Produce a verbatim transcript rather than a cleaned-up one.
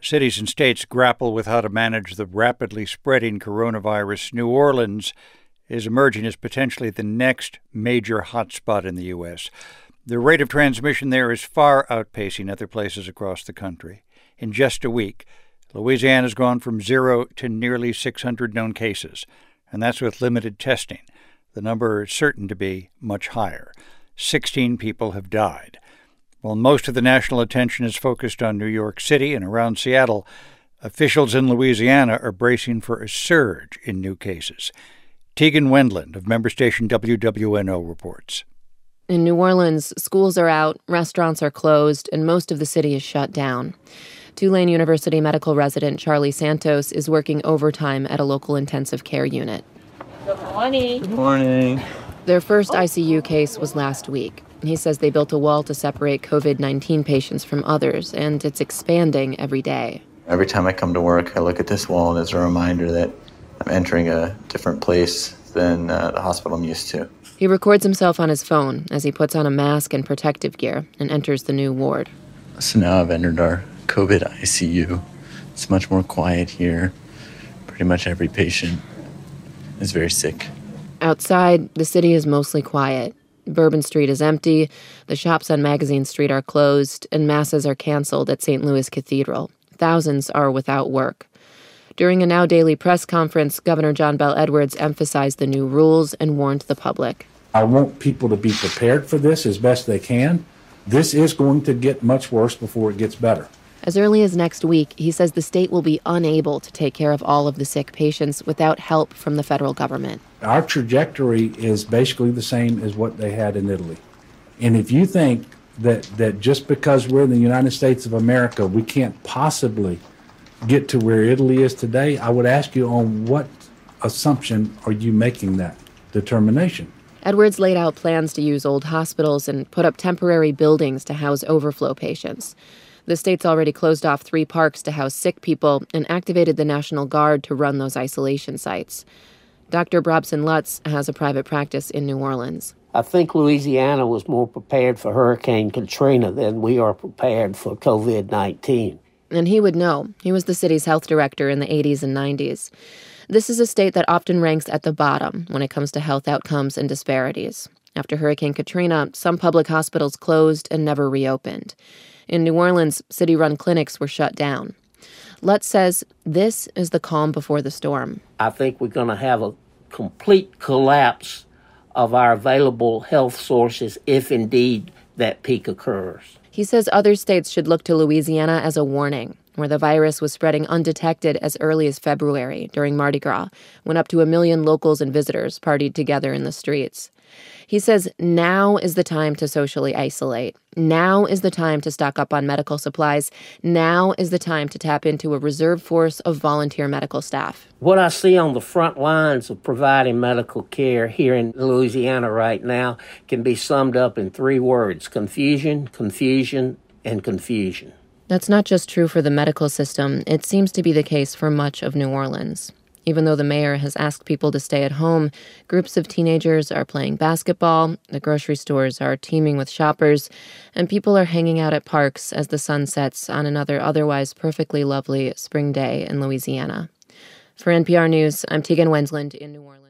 Cities and states grapple with how to manage the rapidly spreading coronavirus. New Orleans is emerging as potentially the next major hotspot in the U S. The rate of transmission there is far outpacing other places across the country. In just a week, Louisiana's gone from zero to nearly six hundred known cases, and that's with limited testing. The number is certain to be much higher. sixteen people have died. While most of the national attention is focused on New York City and around Seattle, officials in Louisiana are bracing for a surge in new cases. Tegan Wendland of member station W W N O reports. In New Orleans, schools are out, restaurants are closed, and most of the city is shut down. Tulane University medical resident Charlie Santos is working overtime at a local intensive care unit. Good morning. Good morning. Their first I C U case was last week. He says they built a wall to separate covid nineteen patients from others, and it's expanding every day. Every time I come to work, I look at this wall, and it's a reminder that I'm entering a different place than uh, the hospital I'm used to. He records himself on his phone as he puts on a mask and protective gear and enters the new ward. So now I've entered our COVID I C U. It's much more quiet here. Pretty much every patient is very sick. Outside, the city is mostly quiet. Bourbon Street is empty, the shops on Magazine Street are closed, and masses are canceled at Saint Louis Cathedral. Thousands are without work. During a Now Daily press conference, Governor John Bel Edwards emphasized the new rules and warned the public. I want people to be prepared for this as best they can. This is going to get much worse before it gets better. As early as next week, he says the state will be unable to take care of all of the sick patients without help from the federal government. Our trajectory is basically the same as what they had in Italy. And if you think that, that just because we're in the United States of America, we can't possibly get to where Italy is today, I would ask you, on what assumption are you making that determination? Edwards laid out plans to use old hospitals and put up temporary buildings to house overflow patients. The state's already closed off three parks to house sick people and activated the National Guard to run those isolation sites. Doctor Brobson Lutz has a private practice in New Orleans. I think Louisiana was more prepared for Hurricane Katrina than we are prepared for covid nineteen. And he would know. He was the city's health director in the eighties and nineties. This is a state that often ranks at the bottom when it comes to health outcomes and disparities. After Hurricane Katrina, some public hospitals closed and never reopened. In New Orleans, city-run clinics were shut down. Lutz says this is the calm before the storm. I think we're going to have a complete collapse of our available health sources if indeed that peak occurs. He says other states should look to Louisiana as a warning, where the virus was spreading undetected as early as February during Mardi Gras, when up to a million locals and visitors partied together in the streets. He says now is the time to socially isolate. Now is the time to stock up on medical supplies. Now is the time to tap into a reserve force of volunteer medical staff. What I see on the front lines of providing medical care here in Louisiana right now can be summed up in three words: confusion, confusion, and confusion. That's not just true for the medical system. It seems to be the case for much of New Orleans. Even though the mayor has asked people to stay at home, groups of teenagers are playing basketball, the grocery stores are teeming with shoppers, and people are hanging out at parks as the sun sets on another otherwise perfectly lovely spring day in Louisiana. For N P R News, I'm Tegan Wendland in New Orleans.